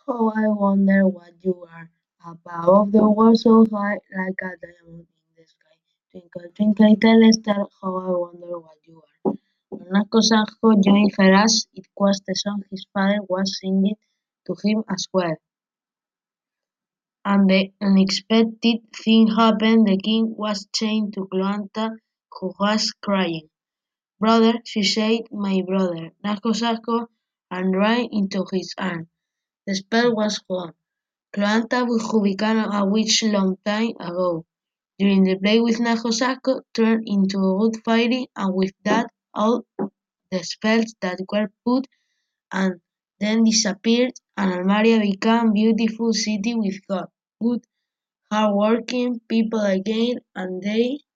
Oh, I wonder what you are. Above the world so high, like a diamond in the sky. Twinkle, twinkle, little star, how I wonder what you are. Bernasco Sancho joined Heras. It was the song his father was singing to him as well. And the unexpected thing happened. The king was chained to Cloanta, who was crying. "Brother," she said, "my brother." Nasco Sasco and ran into his arms. The spell was gone. Cloanta, who became a witch long time ago, during the play with Najo Sasco, turned into a good fairy, and with that all the spells that were put and then disappeared, and Almaria became a beautiful city with good, hard-working people again, and they